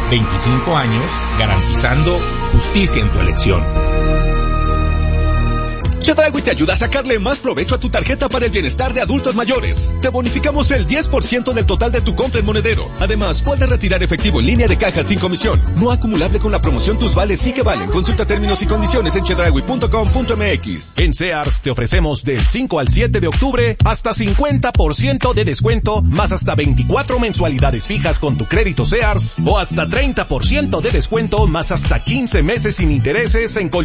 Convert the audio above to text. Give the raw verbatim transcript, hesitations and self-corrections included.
veinticinco años garantizando justicia en tu elección. Chedraui te ayuda a sacarle más provecho a tu tarjeta para el bienestar de adultos mayores. Te bonificamos el diez por ciento del total de tu compra en Monedero. Además, puedes retirar efectivo en línea de caja sin comisión. No acumulable con la promoción Tus Vales sí que valen. Consulta términos y condiciones en chedraui punto com punto m x. En Sears te ofrecemos del cinco al siete de octubre hasta cincuenta por ciento de descuento, más hasta veinticuatro mensualidades fijas con tu crédito Sears, o hasta treinta por ciento de descuento, más hasta quince meses sin intereses en colchones